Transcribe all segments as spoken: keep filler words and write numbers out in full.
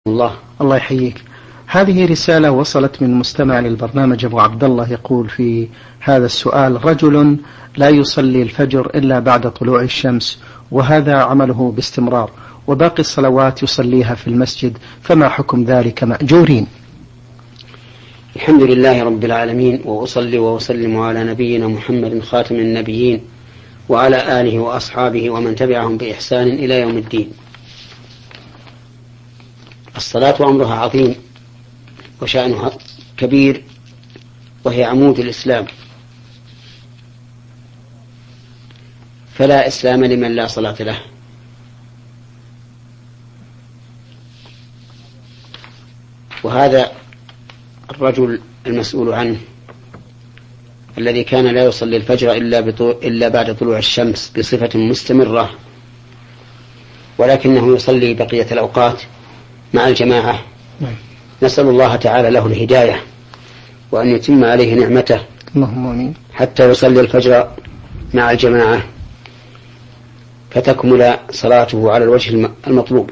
الله الله يحييك. هذه رسالة وصلت من مستمع للبرنامج أبو عبد الله، يقول في هذا السؤال: رجل لا يصلي الفجر إلا بعد طلوع الشمس، وهذا عمله باستمرار، وباقي الصلوات يصليها في المسجد، فما حكم ذلك مأجورين؟ الحمد لله رب العالمين، وأصلي وأسلم على نبينا محمد خاتم النبيين وعلى آله وأصحابه ومن تبعهم بإحسان إلى يوم الدين. الصلاة أمرها عظيم وشأنها كبير، وهي عمود الإسلام، فلا إسلام لمن لا صلاة له. وهذا الرجل المسؤول عنه الذي كان لا يصلي الفجر إلا, إلا بعد طلوع الشمس بصفة مستمرة، ولكنه يصلي بقية الأوقات مع الجماعة، نسأل الله تعالى له الهداية وأن يتم عليه نعمته اللهم آمين، حتى يصلي الفجر مع الجماعة فتكمل صلاته على الوجه المطلوب.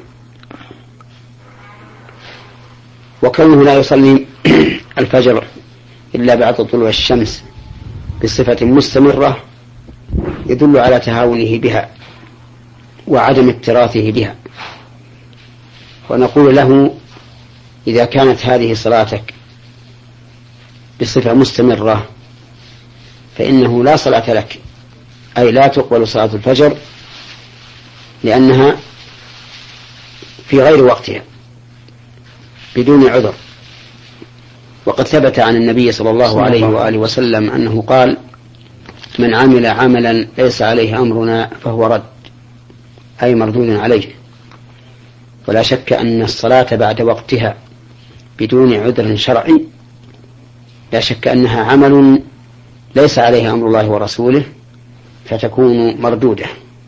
وكونه لا يصلي الفجر إلا بعد طلوع الشمس بصفة مستمرة يدل على تهاونه بها وعدم اكتراثه بها. ونقول له: إذا كانت هذه صلاتك بصفة مستمرة فإنه لا صلاة لك، أي لا تقبل صلاة الفجر لأنها في غير وقتها بدون عذر. وقد ثبت عن النبي صلى الله عليه وآله وسلم أنه قال: من عمل عملا ليس عليه أمرنا فهو رد، أي مردود عليه. ولا شك أن الصلاة بعد وقتها بدون عذر شرعي لا شك أنها عمل ليس عليه أمر الله ورسوله، فتكون مردودة.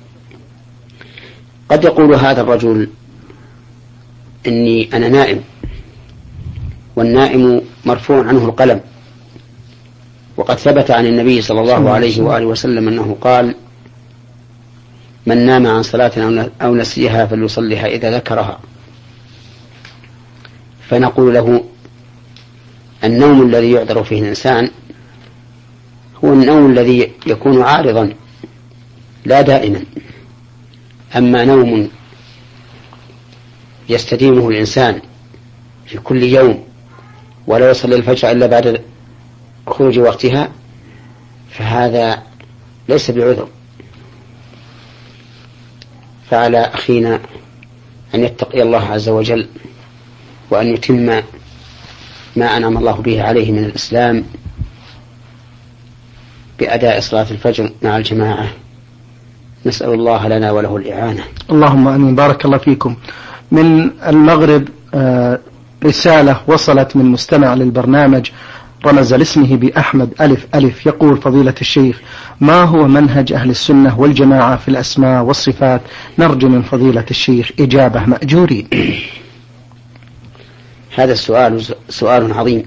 قد يقول هذا الرجل: إني أنا نائم، والنائم مرفوع عنه القلم. وقد ثبت عن النبي صلى الله عليه وآله وسلم أنه قال: من نام عن صلاة أو نسيها فليصليها إذا ذكرها. فنقول له: النوم الذي يعذر فيه الإنسان هو النوم الذي يكون عارضا لا دائما. أما نوم يستديمه الإنسان في كل يوم ولا يصلي الفجر إلا بعد خروج وقتها فهذا ليس بعذر. فعلى أخينا أن يتقي الله عز وجل وأن يتم ما أنعم الله به عليه من الإسلام بأداء صلاة الفجر مع الجماعة. نسأل الله لنا وله الإعانة. اللهم آمين. بارك الله فيكم. من المغرب آه رسالة وصلت من مستمع للبرنامج رمز لاسمه بأحمد ألف ألف، يقول: فضيلة الشيخ، ما هو منهج أهل السنة والجماعة في الأسماء والصفات؟ نرجو من فضيلة الشيخ إجابة مأجورين. هذا السؤال سؤال عظيم.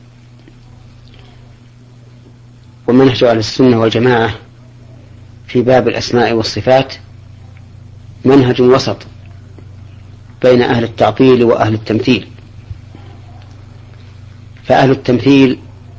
ومنهج أهل السنة والجماعة في باب الأسماء والصفات منهج وسط بين أهل التعطيل وأهل التمثيل. فأهل التمثيل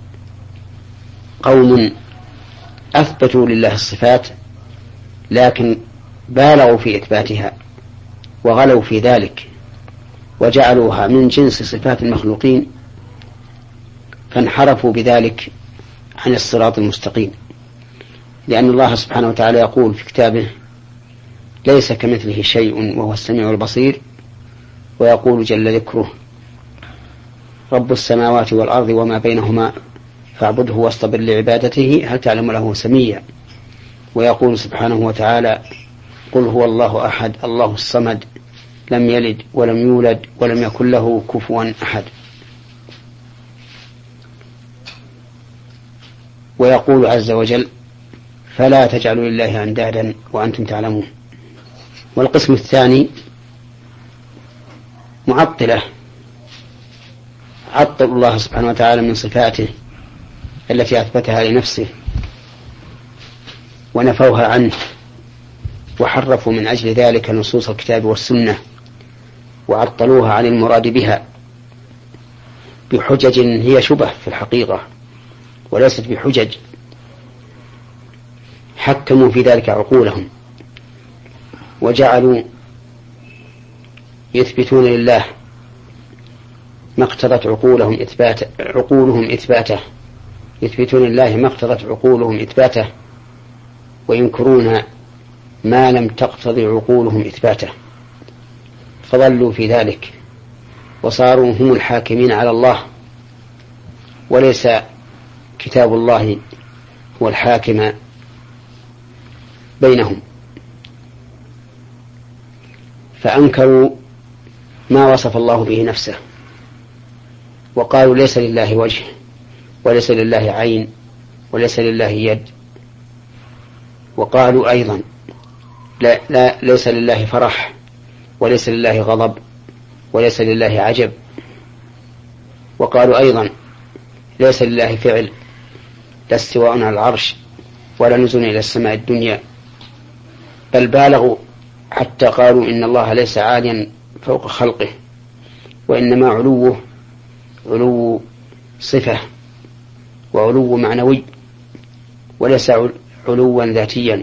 قوم أثبتوا لله الصفات لكن بالغوا في إثباتها وغلوا في ذلك وجعلوها من جنس صفات المخلوقين، فانحرفوا بذلك عن الصراط المستقيم. لأن الله سبحانه وتعالى يقول في كتابه: ليس كمثله شيء وهو السميع البصير. ويقول جل ذكره: رب السماوات والأرض وما بينهما فاعبده واصطبر لعبادته هل تعلم له سميا. ويقول سبحانه وتعالى: قل هو الله أحد الله الصمد لم يلد ولم يولد ولم يكن له كفوا أحد. ويقول عز وجل: فلا تجعلوا لله أندادا وأنتم تعلمون. والقسم الثاني معطلة، عطل الله سبحانه وتعالى من صفاته التي أثبتها لنفسه ونفوها عنه، وحرفوا من أجل ذلك نصوص الكتاب والسنة وعطلوها عن المراد بها بحجج هي شبه في الحقيقة وليست بحجج، حكموا في ذلك عقولهم وجعلوا يثبتون لله ما اقتضت عقولهم إثبات عقولهم إثباته يثبتون لله ما اقتضت عقولهم إثباته وينكرون ما لم تقتضي عقولهم إثباته، فضلوا في ذلك وصاروا هم الحاكمين على الله، وليس كتاب الله هو الحاكم بينهم. فأنكروا ما وصف الله به نفسه وقالوا ليس لله وجه وليس لله عين وليس لله يد، وقالوا أيضا لا, لا ليس لله فرح وليس لله غضب وليس لله عجب، وقالوا أيضا ليس لله فعل لا استواء على العرش ولا نزول إلى السماء الدنيا، بل بالغوا حتى قالوا إن الله ليس عاليا فوق خلقه وإنما علوه علو صفة وعلو معنوي وليس علوا ذاتيا.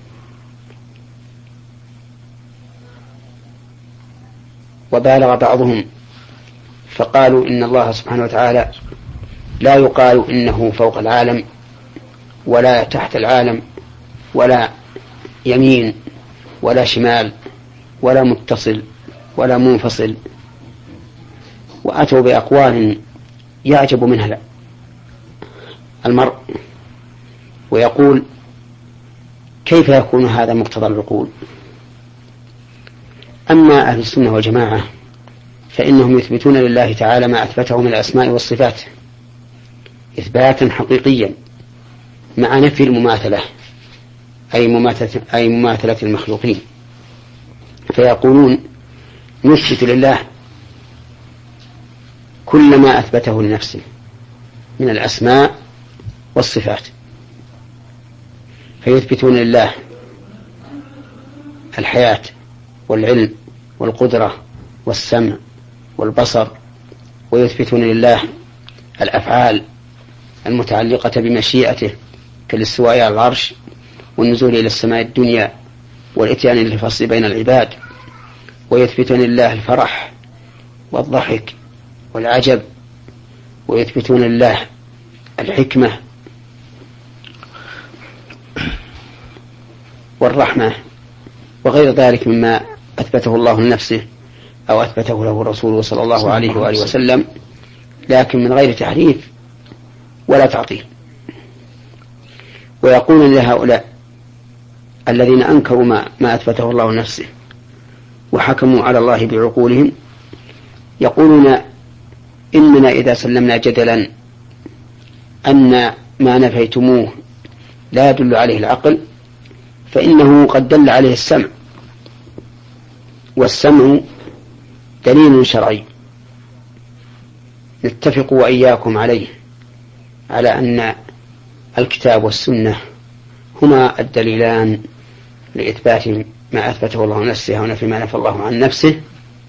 وبالغ بعضهم فقالوا إن الله سبحانه وتعالى لا يقال إنه فوق العالم ولا تحت العالم ولا يمين ولا شمال ولا متصل ولا منفصل، وأتوا بأقوال يعجب منها المرء ويقول كيف يكون هذا مقتضى العقول؟ أما أهل السنة والجماعة فإنهم يثبتون لله تعالى ما أثبته من الأسماء والصفات إثباتا حقيقيا مع نفي المماثلة أي مماثلة, أي مماثلة المخلوقين، فيقولون نثبت لله كل ما أثبته لنفسه من الأسماء والصفات، فيثبتون لله الحياة والعلم والقدرة والسمع والبصر، ويثبتون لله الأفعال المتعلقة بمشيئته كالاستواء على العرش والنزول إلى السماء الدنيا والإتيان للفصل بين العباد، ويثبتون لله الفرح والضحك والعجب، ويثبتون لله الحكمة والرحمة وغير ذلك مما أثبته الله لنفسه أو أثبته له رسوله صلى الله عليه وآله وسلم، لكن من غير تحريف ولا تعطيل. ويقولون لهؤلاء الذين أنكروا ما, ما أثبته الله لنفسه وحكموا على الله بعقولهم، يقولون إننا إذا سلمنا جدلا أن ما نفيتموه لا يدل عليه العقل فإنه قد دل عليه السمع، والسمع دليل شرعي نتفق وإياكم عليه على أن الكتاب والسنة هما الدليلان لإثبات ما أثبته الله نفسه ونفي ما نفى الله عن نفسه.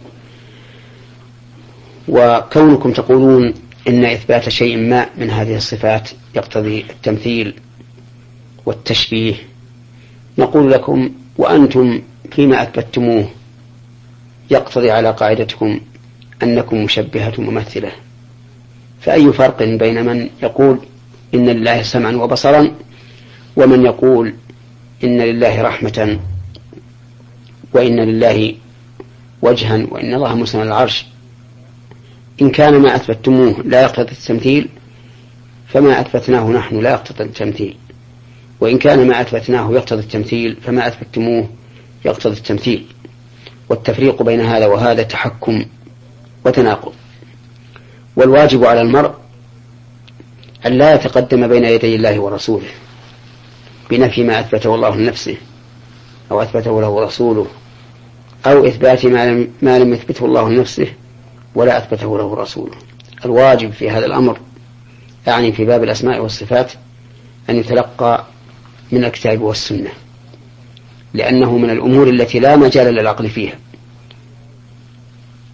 وكونكم تقولون إن إثبات شيء ما من هذه الصفات يقتضي التمثيل والتشبيه، نقول لكم وأنتم فيما أثبتموه يقتضي على قاعدتكم أنكم مشبهة ممثلة، فأي فرق بين من يقول إن لله سمعا وبصرا ومن يقول إن لله رحمة وإن لله وجها وإن الله مستوى على العرش؟ إن كان ما أثبتموه لا يقتضي التمثيل فما أثبتناه نحن لا يقتضي التمثيل، وإن كان ما أثبتناه يقتضي التمثيل فما أثبتموه يقتضي التمثيل، والتفريق بين هذا وهذا تحكم وتناقض. والواجب على المرء أن لا يتقدم بين يدي الله ورسوله بنفي ما أثبته الله لنفسه أو أثبته له رسوله أو إثبات ما لم, ما لم يثبته الله لنفسه ولا أثبته له رسوله. الواجب في هذا الأمر يعني في باب الأسماء والصفات أن يتلقى من الكتاب والسنة، لأنه من الأمور التي لا مجال للعقل فيها،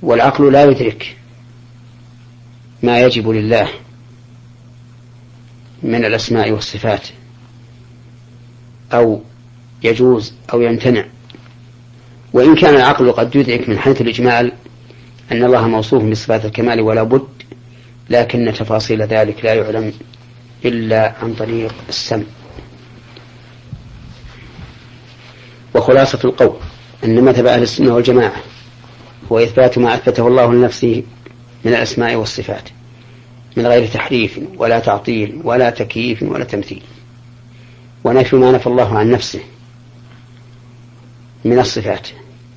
والعقل لا يدرك ما يجب لله من الأسماء والصفات أو يجوز أو يمتنع، وإن كان العقل قد يدرك من حيث الإجمال أن الله موصوف بصفات الكمال ولا بد، لكن تفاصيل ذلك لا يعلم إلا عن طريق السمع. وخلاصة القول أن مذهب أهل السنة والجماعة هو إثبات ما أثبته الله لنفسه من الأسماء والصفات من غير تحريف ولا تعطيل ولا تكييف ولا تمثيل، ونفي ما نفى الله عن نفسه من الصفات،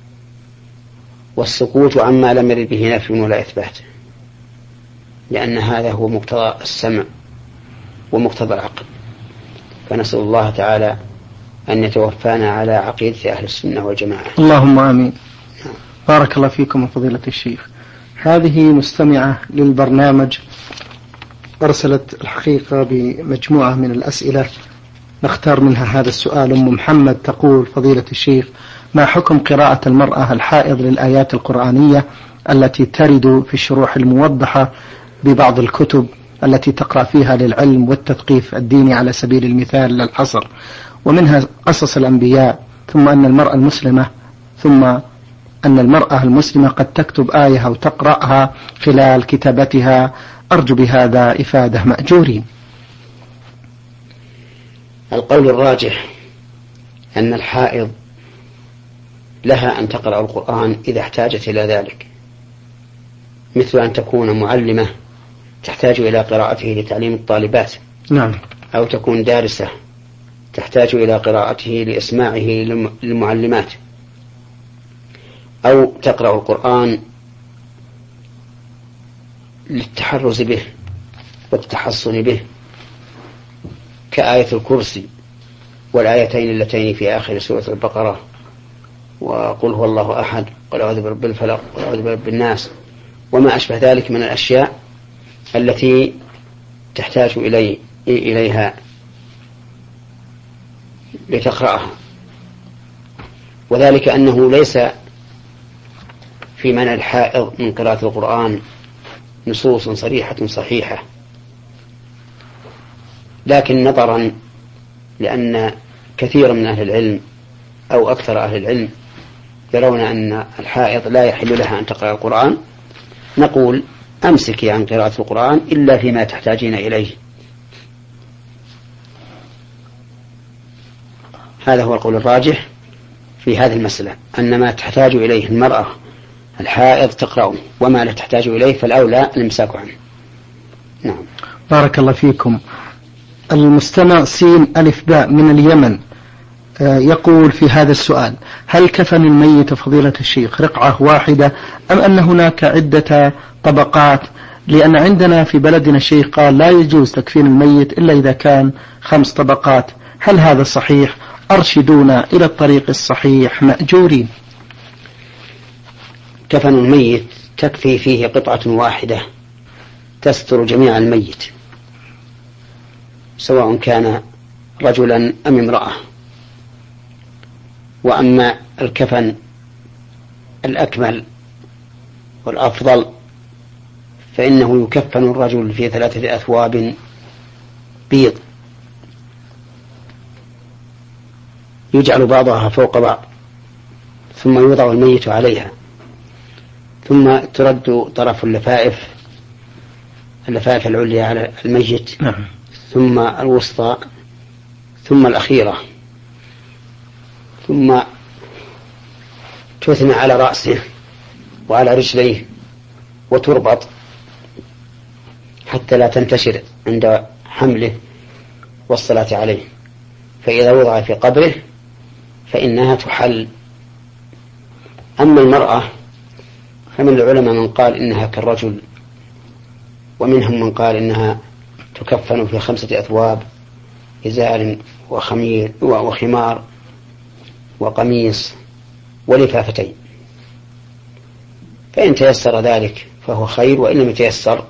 والسكوت عما لم يرد به نفي ولا إثبات، لأن هذا هو مقتضى السمع ومقتضى العقل. فنسأل الله تعالى أن يتوفانا على عقيدة أهل السنة والجماعة. اللهم آمين. بارك الله فيكم فضيلة الشيخ. هذه مستمعة للبرنامج أرسلت الحقيقة بمجموعة من الأسئلة، نختار منها هذا السؤال. أم محمد تقول: فضيلة الشيخ، ما حكم قراءة المرأة الحائض للآيات القرآنية التي ترد في الشروح الموضحة ببعض الكتب التي تقرأ فيها للعلم والتثقيف الديني على سبيل المثال للحصر، ومنها قصص الأنبياء، ثم أن المرأة المسلمة ثم أن المرأة المسلمة قد تكتب آية أو تقرأها خلال كتابتها، أرجو بهذا إفادة مأجورين. القول الراجح أن الحائض لها أن تقرأ القرآن إذا احتاجت إلى ذلك، مثل أن تكون معلمة تحتاج إلى قراءته لتعليم الطالبات، نعم، أو تكون دارسة تحتاج إلى قراءته لإسماعه للمعلمات، أو تقرأ القرآن للتحرز به والتحصن به، كآية الكرسي والآيتين اللتين في آخر سورة البقرة، وقل هو الله أحد، قل أعوذ برب الفلق، قل أعوذ برب الناس، وما أشبه ذلك من الأشياء التي تحتاج إلي إليها لتقرأها. وذلك أنه ليس في منع الحائض من قراءة القرآن نصوص صريحة صحيحة، لكن نظرا لأن كثير من أهل العلم أو أكثر أهل العلم يرون أن الحائض لا يحل لها أن تقرأ القرآن، نقول أمسكي عن قراءة القرآن إلا فيما تحتاجين إليه. هذا هو القول الراجح في هذه المسألة، أن ما تحتاج إليه المرأة الحائض تقرأه، وما لا تحتاج إليه فالأولى الإمساك عنه. نعم. بارك الله فيكم. المستمع سين ألف باء من اليمن يقول في هذا السؤال: هل كفن الميت فضيلة الشيخ رقعة واحدة أم أن هناك عدة طبقات؟ لأن عندنا في بلدنا الشيخ قال لا يجوز تكفين الميت إلا إذا كان خمس طبقات، هل هذا صحيح؟ أرشدونا إلى الطريق الصحيح مأجورين. كفن الميت تكفي فيه قطعة واحدة تستر جميع الميت، سواء كان رجلا أم امرأة. وأما الكفن الأكمل والأفضل فإنه يكفن الرجل في ثلاثة أثواب بيض يجعل بعضها فوق بعض، ثم يوضع الميت عليها، ثم ترد طرف اللفائف اللفائف العليا على الميت، ثم الوسطى، ثم الأخيرة، ثم تثنى على رأسه وعلى رجليه وتربط حتى لا تنتشر عند حمله والصلاة عليه، فإذا وضع في قبره فإنها تحل. أما المرأة فمن العلماء من قال إنها كالرجل، ومنهم من قال إنها تكفن في خمسة أثواب: إزار وخمير وخمار وقميص ولفافتين، فإن تيسر ذلك فهو خير، وإن لم يتيسر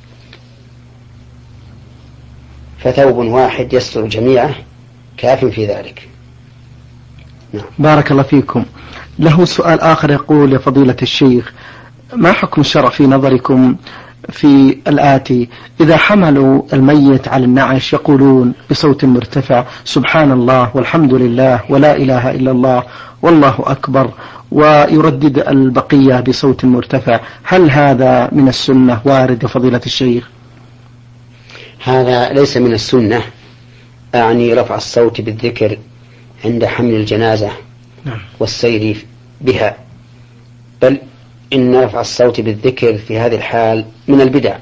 فثوب واحد يستر جميعه كاف في ذلك. نعم. بارك الله فيكم. له سؤال آخر يقول: يا فضيلة الشيخ، ما حكم الشرع في نظركم في الآتي؟ إذا حملوا الميت على النعش يقولون بصوت مرتفع سبحان الله والحمد لله ولا إله إلا الله والله أكبر، ويردد البقية بصوت مرتفع، هل هذا من السنة وارد يا فضيلة الشيخ؟ هذا ليس من السنة، أعني رفع الصوت بالذكر عند حمل الجنازة والسير بها، بل إن رفع الصوت بالذكر في هذه الحال من البدع.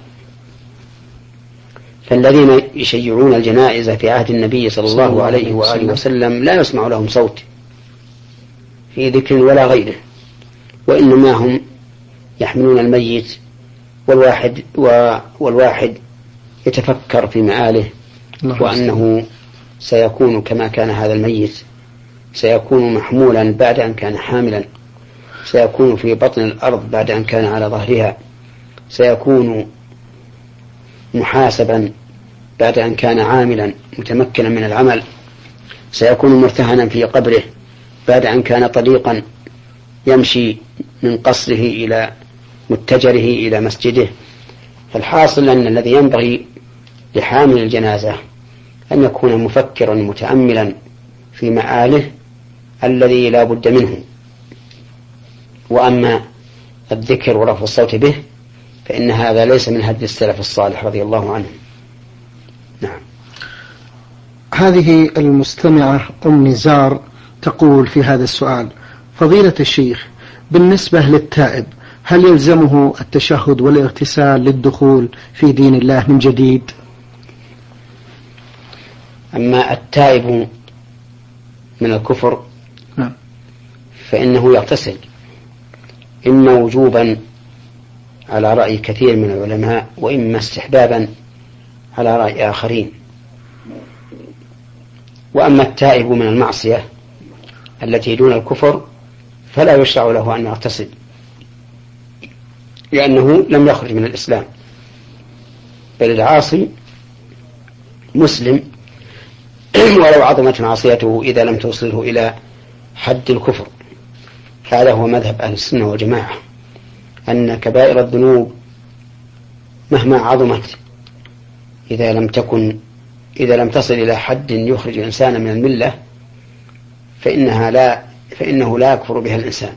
فالذين يشيعون الجنائز في عهد النبي صلى الله عليه وآله وسلم لا يسمع لهم صوت في ذكر ولا غيره، وإنما هم يحملون الميت والواحد, والواحد يتفكر في مآله وأنه سيكون كما كان هذا الميت، سيكون محمولا بعد أن كان حاملا، سيكون في بطن الأرض بعد أن كان على ظهرها، سيكون محاسبا بعد أن كان عاملا متمكنا من العمل، سيكون مرتهنا في قبره بعد أن كان طليقا يمشي من قصره إلى متجره إلى مسجده. فالحاصل أن الذي ينبغي لحامل الجنازة أن يكون مفكرا متأملا في مآله الذي لا بد منه. وأما الذكر ورفع الصوت به فإن هذا ليس من هدي السلف الصالح رضي الله عنهم. نعم. هذه المستمعة أم نزار تقول في هذا السؤال: فضيلة الشيخ، بالنسبة للتائب هل يلزمه التشهد والاغتسال للدخول في دين الله من جديد؟ أما التائب من الكفر فإنه يغتسل، إما وجوبا على رأي كثير من العلماء، وإما استحبابا على رأي آخرين. وأما التائب من المعصية التي دون الكفر فلا يشرع له أن يغتسل، لأنه لم يخرج من الإسلام، بل العاصي مسلم ولو عظمت معصيته إذا لم توصله إلى حد الكفر. هذا هو مذهب أهل السنة والجماعة، أن كبائر الذنوب مهما عظمت إذا لم تكن إذا لم تصل إلى حد يخرج الإنسان من الملة فإنها لا فإنه لا يكفر بها الإنسان.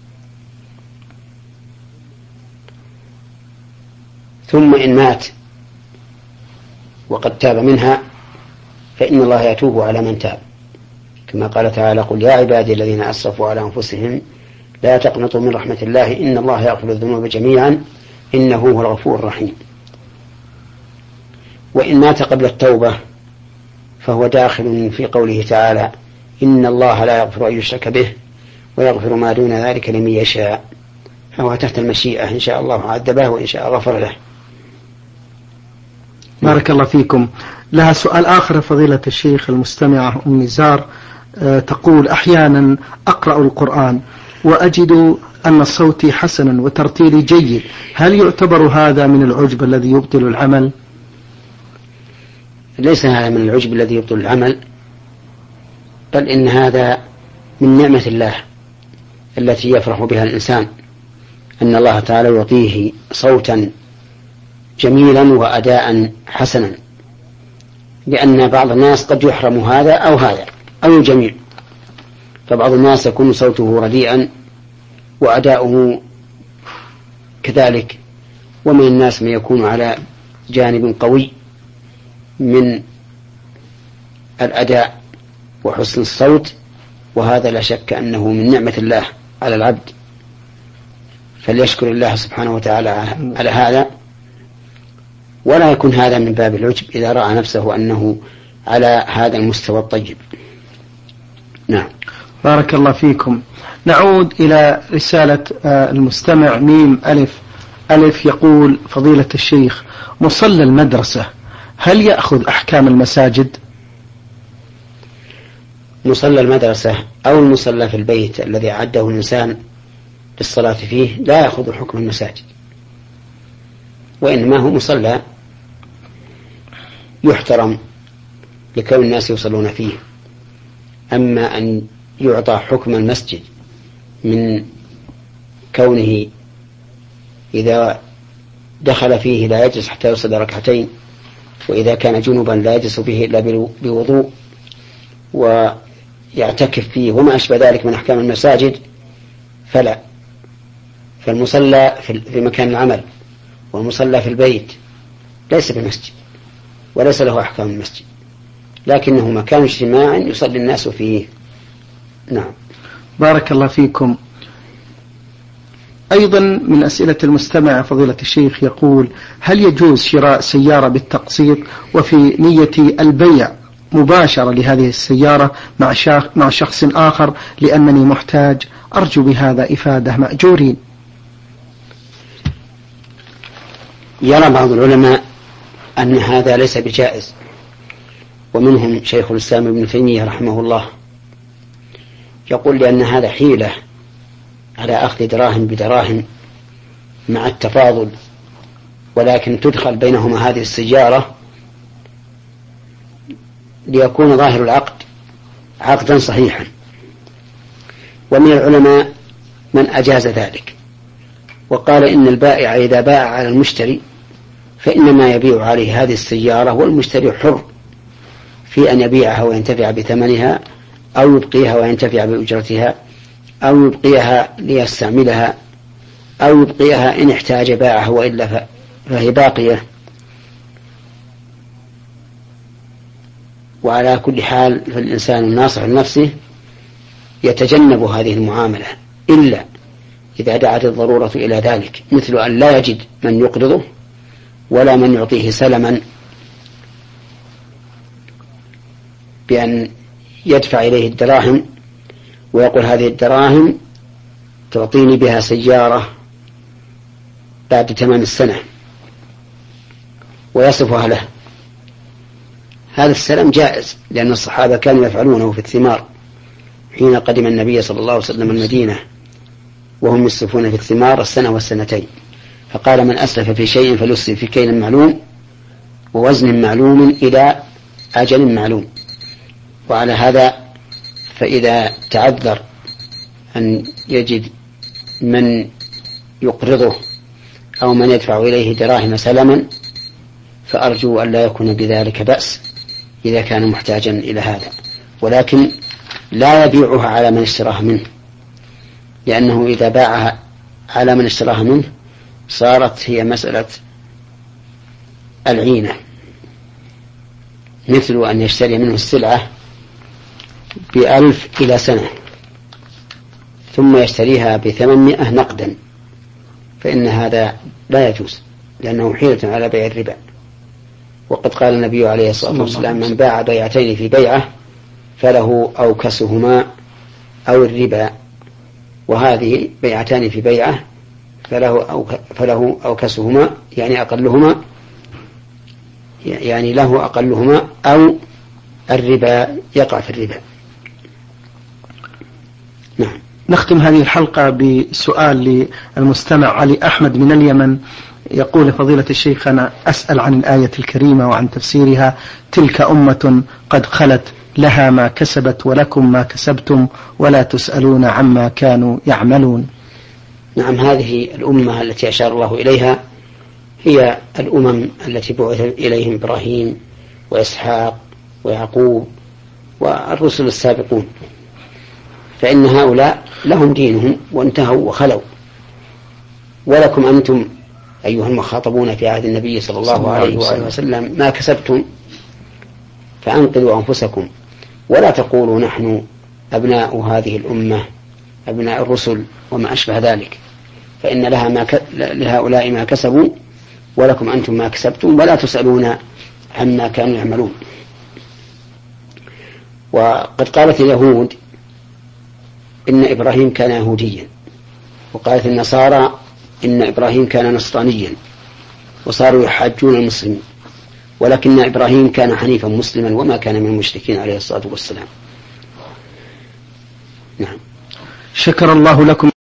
ثم إن مات وقد تاب منها فإن الله يتوب على من تاب، كما قال تعالى: قل يا عبادي الذين أسرفوا على أنفسهم لا تقنطوا من رحمة الله إن الله يغفر الذنوب جميعا إنه هو الغفور الرحيم. وإن مات قبل التوبة فهو داخل في قوله تعالى: إن الله لا يغفر أن يشرك به ويغفر ما دون ذلك لمن يشاء، فهو تحت المشيئة، إن شاء الله عذبه وإن شاء غفر له. بارك الله فيكم. لها سؤال آخر فضيلة الشيخ المستمعة أم نزار تقول: أحيانا أقرأ القرآن وأجد أن صوتي حسنا وترتيلي جيد، هل يعتبر هذا من العجب الذي يبطل العمل؟ ليس هذا من العجب الذي يبطل العمل، بل إن هذا من نعمة الله التي يفرح بها الإنسان، أن الله تعالى يعطيه صوتا جميلا وأداء حسنا، لأن بعض الناس قد يحرم هذا أو هذا أو الجميع. فبعض الناس يكون صوته رديئا وأداؤه كذلك، ومن الناس من يكون على جانب قوي من الأداء وحسن الصوت، وهذا لا شك أنه من نعمة الله على العبد، فليشكر الله سبحانه وتعالى على هذا، ولا يكون هذا من باب العجب إذا رأى نفسه أنه على هذا المستوى الطيب. نعم. بارك الله فيكم. نعود إلى رسالة المستمع ميم ألف ألف يقول: فضيلة الشيخ، مصلى المدرسة هل يأخذ أحكام المساجد؟ مصلى المدرسة أو المصلى في البيت الذي أعده الإنسان للصلاة فيه لا يأخذ حكم المساجد، وإنما هو مصلى يحترم لكون الناس يصلون فيه. أما أن يعطى حكم المسجد من كونه إذا دخل فيه لا يجلس حتى يصلي ركعتين، وإذا كان جنبا لا يجلس فيه إلا بوضوء، ويعتكف فيه وما أشبه ذلك من أحكام المساجد فلا. فالمصلى في مكان العمل والمصلى في البيت ليس بمسجد وليس له أحكام المسجد، لكنه مكان اجتماع يصلي الناس فيه. نعم. بارك الله فيكم. أيضا من أسئلة المستمع فضيلة الشيخ يقول: هل يجوز شراء سيارة بالتقسيط وفي نية البيع مباشرة لهذه السيارة مع, مع شخص آخر لأنني محتاج، أرجو بهذا إفادة مأجورين؟ يرى بعض العلماء أن هذا ليس بجائز، ومنهم شيخ الإسلام ابن تيمية رحمه الله، يقول لأن هذا حيلة على أخذ دراهم بدراهم مع التفاضل، ولكن تدخل بينهما هذه السيارة ليكون ظاهر العقد عقدا صحيحا. ومن العلماء من أجاز ذلك وقال إن البائع إذا باع على المشتري فإنما يبيع عليه هذه السيارة، والمشتري حر في أن يبيعها وينتفع بثمنها أو يبقيها وينتفع بأجرتها أو يبقيها ليستعملها أو يبقيها إن احتاج باعها وإلا فهي باقية. وعلى كل حال فالإنسان الناصح لنفسه يتجنب هذه المعاملة إلا إذا دعت الضرورة إلى ذلك، مثل أن لا يجد من يقرضه ولا من يعطيه سلما بأن يدفع إليه الدراهم ويقول هذه الدراهم تعطيني بها سيارة بعد تمام السنة ويصفها له. هذا السلام جائز، لأن الصحابة كانوا يفعلونه في الثمار حين قدم النبي صلى الله عليه وسلم المدينة، وهم يصرفون في الثمار السنة والسنتين، فقال: من أسلف في شيء فليسلف في كيل معلوم ووزن معلوم إلى أجل معلوم. وعلى هذا فإذا تعذر أن يجد من يقرضه أو من يدفع إليه دراهم سلما فأرجو أن لا يكون بذلك بأس إذا كان محتاجا إلى هذا، ولكن لا يبيعها على من اشتراها منه، لأنه إذا باعها على من اشتراها منه صارت هي مسألة العينة، مثل أن يشتري منه السلعة بألف إلى سنة ثم يشتريها بثمانمائة نقدا، فإن هذا لا يجوز لأنه حيلة على بيع الربا. وقد قال النبي عليه الصلاة والسلام: من باع بيعتين في بيعة فله أوكسهما أو الربا. وهذه بيعتان في بيعة فله, أو فله أوكسهما يعني أقلهما، يعني له أقلهما أو الربا يقع في الربا. نعم. نختم هذه الحلقة بسؤال للمستمع علي أحمد من اليمن، يقول: فضيلة الشيخ، أنا أسأل عن الآية الكريمة وعن تفسيرها: تلك أمة قد خلت لها ما كسبت ولكم ما كسبتم ولا تسألون عما كانوا يعملون. نعم، هذه الأمة التي أشار الله إليها هي الأمم التي بعث إليهم إبراهيم وإسحاق ويعقوب والرسل السابقون، فإن هؤلاء لهم دينهم وانتهوا وخلوا، ولكم أنتم أيها المخاطبون في عهد النبي صلى الله عليه وآله وسلم ما كسبتم فأنقذوا أنفسكم، ولا تقولوا نحن أبناء هذه الأمة أبناء الرسل وما أشبه ذلك، فإن لها ما ك... لهؤلاء ما كسبوا ولكم أنتم ما كسبتم ولا تسألون عما كانوا يعملون. وقد قالت اليهود إن إبراهيم كان يهوديا، وقالت النصارى إن إبراهيم كان نصرانيا، وصاروا يحاجون المسلمين، ولكن إبراهيم كان حنيفا مسلما وما كان من المشركين عليه الصلاة والسلام. نعم. شكر الله لكم.